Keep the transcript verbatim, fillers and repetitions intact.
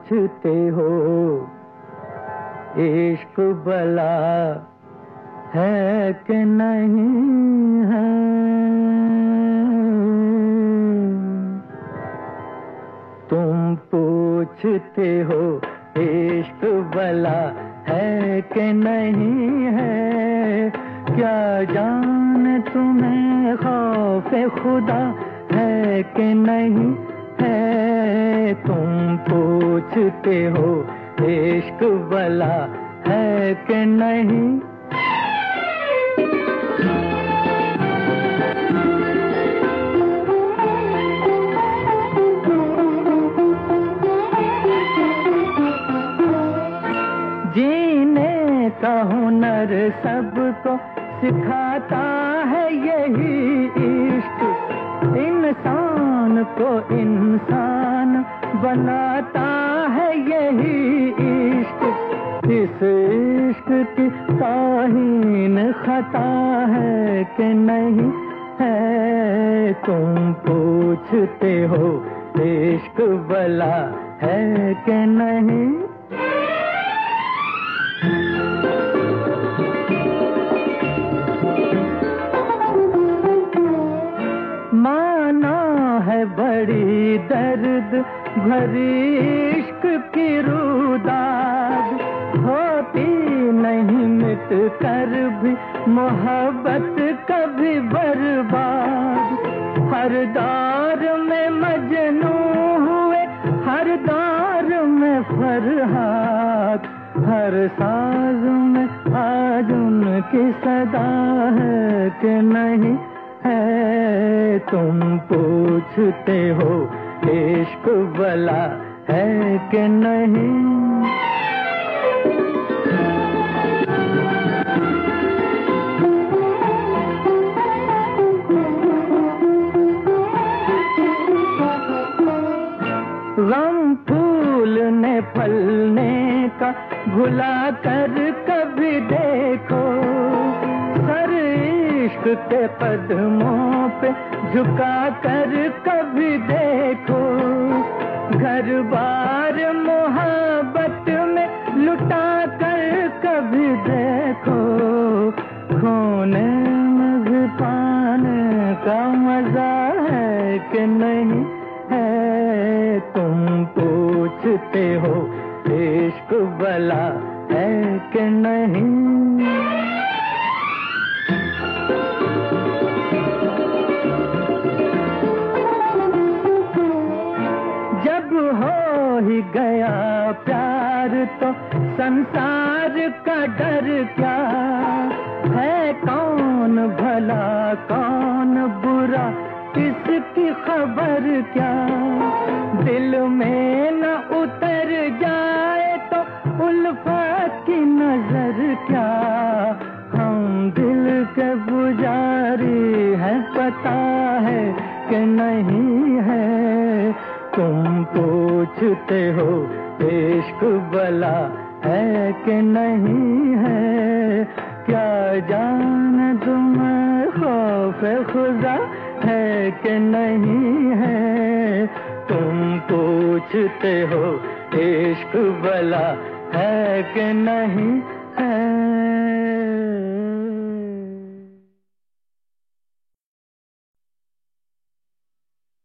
पूछते हो इश्क भला है कि नहीं है। तुम पूछते हो इश्क भला है कि नहीं है। क्या जान तुम्हें खौफे खुदा है कि नहीं है। तुम पूछते हो इश्क भला है कि नहीं। जीने का हुनर सबको सिखाता है यही इश्क। इंसान को इंसान बनाता है यही इश्क। इस इश्क की ताहीन खता है कि नहीं है। तुम पूछते हो इश्क भला है कि नहीं। माना है बड़ी दर्द भरी इश्क की रुदाद। होती नहीं मिट कर भी मोहब्बत कभी बर्बाद। हर दौर में मजनू हुए हर दौर में फरहाद। हर साज में आज उनकी सदा है कि नहीं है। तुम पूछते हो इश्क भला है कि नहीं। गम फूलने फलने का भुला कर कभी देखो। सर इश्क के कदमों पे झुका कर कभी देखो। घर बार मोहब्बत में लुटा कर कभी देखो। खोने में भी पाने का मजा है कि नहीं है। तुम पूछते हो इश्क भला है कि नहीं। जब हो ही गया प्यार तो संसार का डर क्या है। कौन भला कौन बुरा इसकी खबर क्या। दिल में न उतर जाए तो उल्फत की नजर क्या। हम दिल के पुजारी हैं पता है कि नहीं है। तुम पूछते हो इश्क भला है कि नहीं है। क्या जान तुम्हें खौफे खुदा है कि नहीं है। तुम पूछते हो इश्क भला है कि नहीं है।